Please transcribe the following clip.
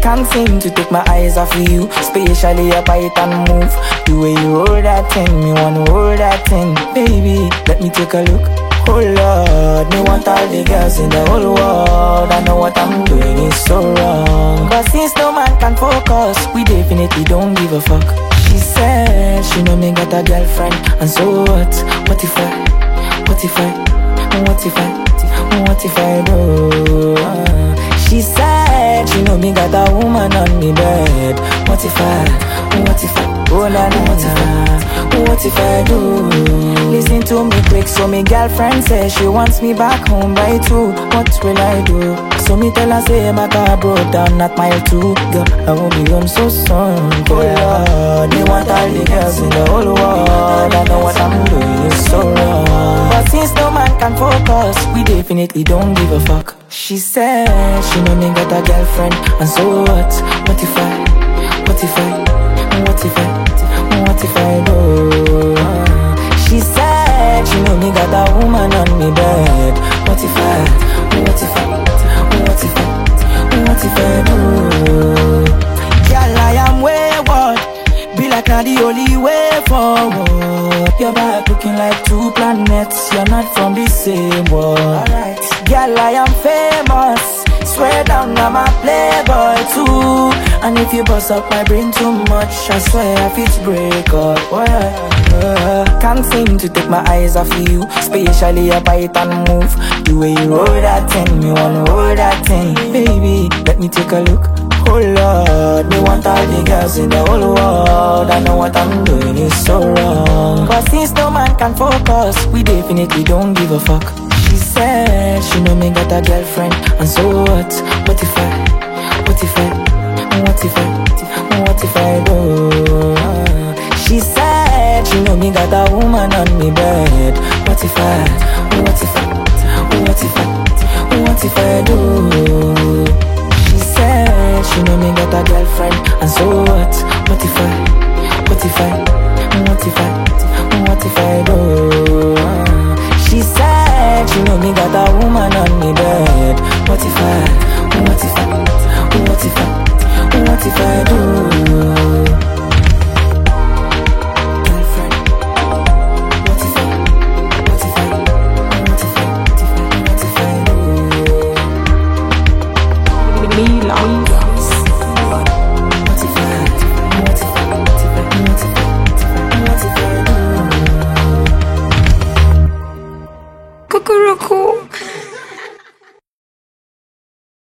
Can't seem to take my eyes off of you, especially your bite and move. The way you hold that thing, me wanna hold that thing. Baby, let me take a look. Oh Lord, me want all the girls in the whole world. I know what I'm doing is so wrong, but since no man can focus, we definitely don't give a fuck. She said she know me got a girlfriend, and so what? What if I do? She said she know me got a woman on me bed. What if I, oh na na na, what if I do? Listen to me quick, so me girlfriend says she wants me back home by 2. What will I do? So me tell her say my car broke down at mile 2. Girl, I won't be home so soon. Oh Lord, me want all the girls in the whole world. I know what I'm doing is so wrong, but since no man can focus, we definitely don't give a fuck. She said she know me got a girlfriend, and so what? What if I do? She said she know me got a woman on me bed. What if I do? Girl, I am wayward, be like not the only way forward. Your back looking like 2 planets, you're not from the same world. Alright, girl, I am famous, swear down I'm a playboy too. And if you bust up my brain too much, I swear I fit break up. Can't seem to take my eyes off of you, especially your bite and move. The way you hold that thing, me wanna hold that thing. Baby, let me take a look. Oh Lord, me want all the girls in the whole world. I know what I'm doing is so wrong, but since no man can focus, we definitely don't give a fuck. She said she know me got a girlfriend, and so what? What if I do? She said she know me got a woman on me bed. What if I do? She said she know me got a girlfriend, and so what? What if I do? She said she know me got a woman on me bed. What if I do? Cuckoo.